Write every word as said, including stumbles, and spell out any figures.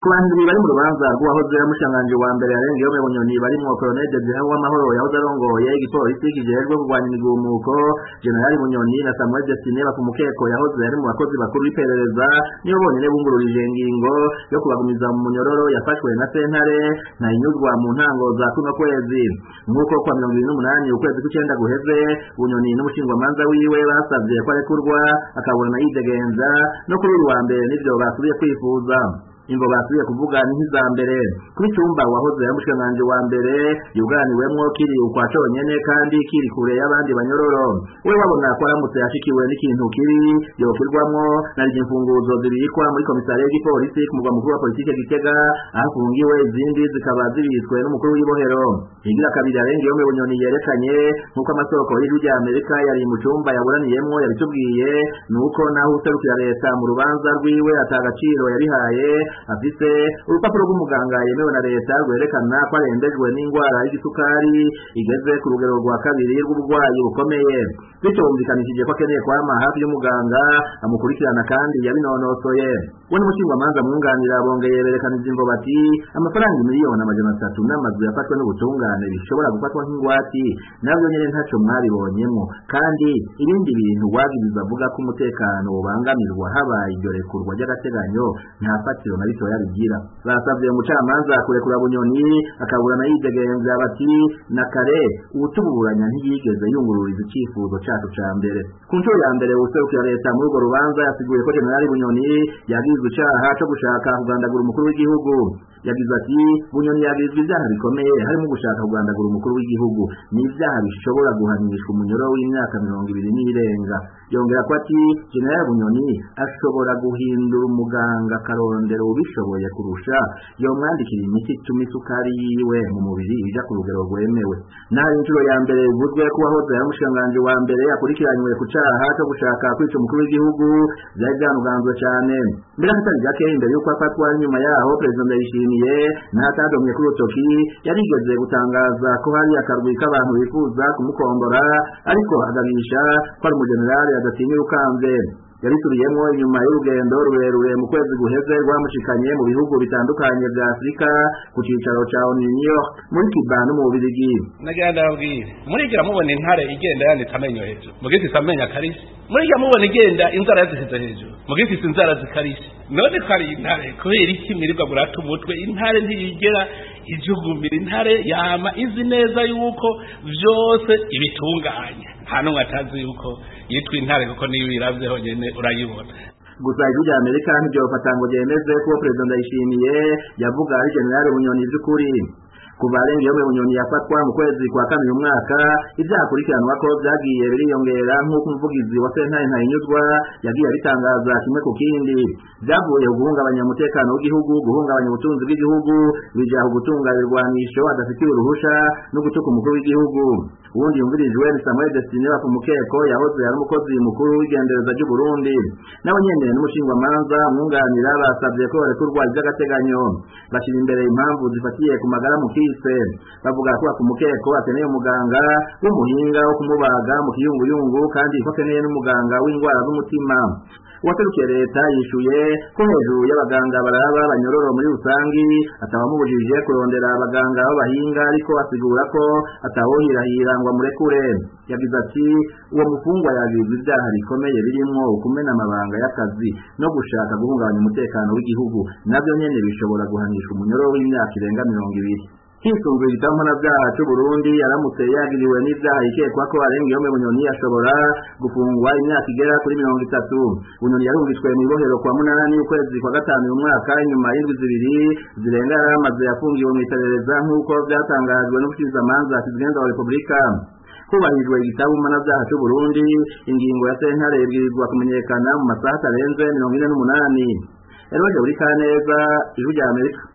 Kubantu bari mu rubanza rw'uwahoze ari umushikiranganji wa mbere yarengeyeho mu Bunyoni barimwo Colonel Desire Uwamahoro yahoze arongoye igipolisi kijejwe kurwanya imigumuko, General Bunyoni na Samuel Destine Bakumukeko yahoze ari mu bakozi bakuru b'iperereza nibo bonyene bungururije ingingo yo kubagumiza mu munyororo yafashwe na sentare ntahinyuzwa mu ntango za kuno kwezi. Nk'uko kwa mirongo ibiri n'umunani ukwezi kw'icenda guheze, Bunyoni n'umushingwamanza wiwe basavye ko arekurwa akabona yidegenza, no kuri uyu wa mbere nivyo basubiye kwifuza. Ingo basubiye kuvuga n'iza mbere kuri cyumba wahoze ari umushikiranganji wa mbere yuganiwemwo kiri ukwa conyene kandi kiri kure y'abandi banyororo. We wabona ko aramutse yashikiwe n'ikintu kiri yokirwamwo na imfunguzo zibikwa muri komisariya y'igipolisi ku mugwa mukuru wa politike Gitega, ahafungiwe izindi zikaba zibitswe n'umukuru w'ibohero. Igira kabiri yarengeyeho mu Bunyoni yerekanye nk'uko amasoko y'ijwi rya Amerika yari mu cyumba yaburaniyemwo yabitubwiye, nuko naho userukira leta mu rubanza rwiwe atagaciro yarihaye afise urupapuro rw'umuganga yemewe na leta rwerekana ko arembejwe n'ingwara y'igisukari igeze ku rugero rwa kabiri rw'uburwayi bukomeye. Bityo bumvikanishije ko akeneye kwama hafi y'umuganga amukurikirana kandi yabinonosoye. We n'umushingwamanza mwunganira bongeye berekana imvo bati amafaranga miliyoni amajana atatu n'amazu yafashwe n'ubutungane bishobora gufatwa nk'ingwati navyo nyene ntaco mwabibonyemwo, kandi ibindi bintu wagiriza avuga ko umutekano ubangamirwa habaye iryo rekurwa ry'agateganyo nta fatiro na bito yabigira. Basavye umucamanza kurekura Bunyoni akaburana yidegenza bati na kare ubutuburanya ntiyigeze yungururiza icifuzo cacu ca mbere. Ku nshuro ya mbere userukira leta muri urwo rubanza yasiguye ko General Bunyoni yagizwe icaha co gushaka kugandagura umukuru w'igihugu. Yagize ati Bunyoni yagizwe ivyaha bikomeye harimo gushaka kugandagura umukuru w'igihugu, ni ivyaha bishobora guhanishwa umunyoro w'imyaka mirongo ibiri n'irenga. Yongera ko ati General Bunyoni ashobora guhindura umuganga karondero ubishoboye kurusha yomwandikira imiti ituma isukari yiwe mu mubiri ija ku rugero rwemewe. Naho inshuro ya mbere ivuzwe ko wahoze ari umushikiranganji wa mbere akurikiranywe ku caha co gushaka kwica umukuru w'igihugu vyari vyanuganzwe cane. Mbere hatari gake imbere yuko afatwa nyuma yaho President Ndayishimiye n'atadomye kuri utoki yarigeze gutangaza ko hari akarwi k'abantu bifuza kumukombora, ariko agabisha ko ari umujenerali adatinya urukamve. Yarisubiyemwo inyuma y'urugendo rurerure mu kwezi guheze rwamushikanye mu bihugu bitandukanye vya Afrika ku cicaro ca New York, muri Cuba no mu Bubiligi. Nagenda abwira murigira mubona intare igenda yanditse amenyo hejuru mugisi samenya karisi, murigira mubona igenda inzara zisize hejuru mugisi inzara zikarisi. None kari intare kubera iki mirirwa burata umutwe? Intare ntiyigera ijugumbira, intare yama izi neza yuko vyose ibitunganya, hano ngatazi yuko yitwa intare kuko niyo biravyeho nyene urayibona. Gusa ijwi rya Amerika ntivyofata ngo ryemeze ko President Ndayishimiye yavuga ari General Bunyoni vy'ukuri. Kuva arengeyeho mu Bunyoni yafatwa mu kwezi kwa kabiri umwaka, ivyakurikiranwa ko vyagiye biriyongera nk'uko umuvugizi wa sentare ntahinyuzwa yagiye abitangaza kimwe ku kindi. Vyavuye guhungabanya umutekano w'igihugu, guhungabanya ubutunzi bw'igihugu, bija gutunga ibirwanisho adafitiye uruhusha no gutuka umukuru w'igihugu. Uwundi yumvirijwe ni Samuel Destine Bakumukeko yahoze ari umukozi mukuru w'igendereza ry'u Burundi. Nabo nyene n'umushingwamanza mwunganira basavye ko barekurwa ivy'agateganyo, bashira imbere impamvu zifatiye ku magara mu kise. Bavuga ko Bakumukeko akeneye umuganga w'umuhinga wo kumubaga mu kiyunguyungu, kandi ko akeneye n'umuganga w'ingwara z'umutima. Uwaserukiye leta yishuye ko hejuru y'abaganga baraba banyororo muri rusangi atabamubujije kurondera abaganga b'abahinga, ariko asigura ko atawohirahira ngo amurekure. Yagize ati uwo mufungwa yagizwe ivyaha bikomeye birimwo ukumena amabanga y'akazi no gushaka guhungabanya umutekano w'igihugu, navyo nyene bishobora guhanishwa umunyoro w'imyaka irenga mirongo ibiri. Hisunzwe igitambana vyaha c'u Burundi, aramutse yagiriwe n'ivyaha yikekwa ko arengeyeho mu Bunyoni ashobora gufungwa imyaka igera kuri mirongo itatu. Bunyoni yarungitswe mw'ibohero kwa munani ukwezi kwa gatanu uyu mwaka, inyuma y'indwi zibiri zirenga yaramaze yafungiwe mw'iperereza nk'uko vyatangajwe n'umushikizamanza kizigenza wa Republika. Kubahirijwe igitabo mpanavyaha c'u Burundi, ingingo ya sentare ibwirizwa kumenyekana mu masaha atarenze mirongo ine n'umunani. Eroje uri Kaneza, Ijwi rya Amerika.